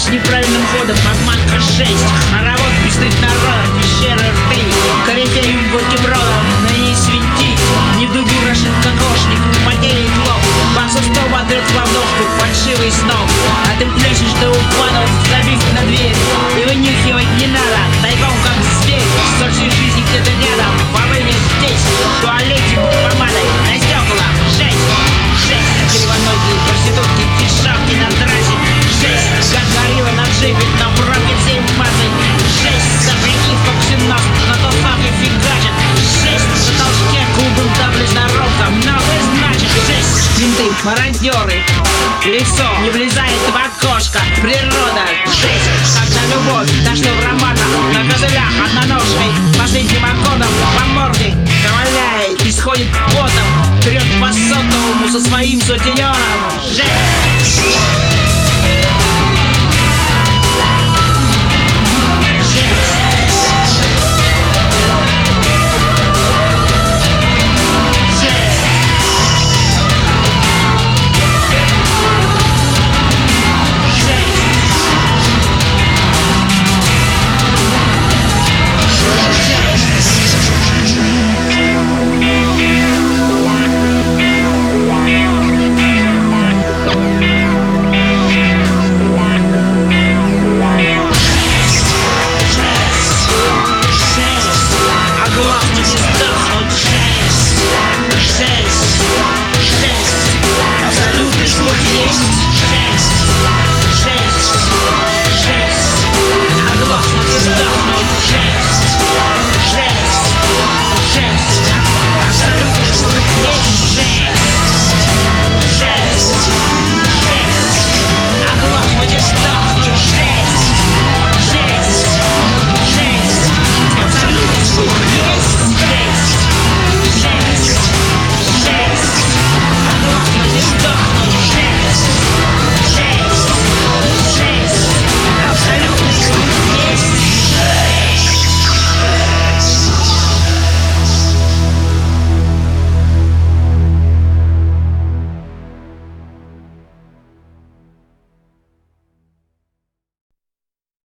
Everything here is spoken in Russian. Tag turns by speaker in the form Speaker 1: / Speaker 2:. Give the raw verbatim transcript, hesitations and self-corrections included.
Speaker 1: с неправильным ходом, обманка шесть. Хоровод пустых народов, пещеры рты, корифеем бутербродом, но не свети. Не в дугу рашит кокошник, потерей клоп, баксов сто подрет в ладошку, фальшивый снов. А ты пляшешь до упадов, забив на дверь, и вынюхивать не надо, тайком как зверь. Сорчи жизни где-то рядом, помыли здесь, в туалете помадой, на стекла, жесть, жесть. Кривоногие проститутки, дешевки на трассе, жесть. Как горилла на джипе, на пробке всей массой, жесть. Сопляки в коксинах, на то самое фигачит, жесть. На толчке клубом да ближнородка, многое значит, жесть. Винты, мародеры, лицо не влезает в окошко, природа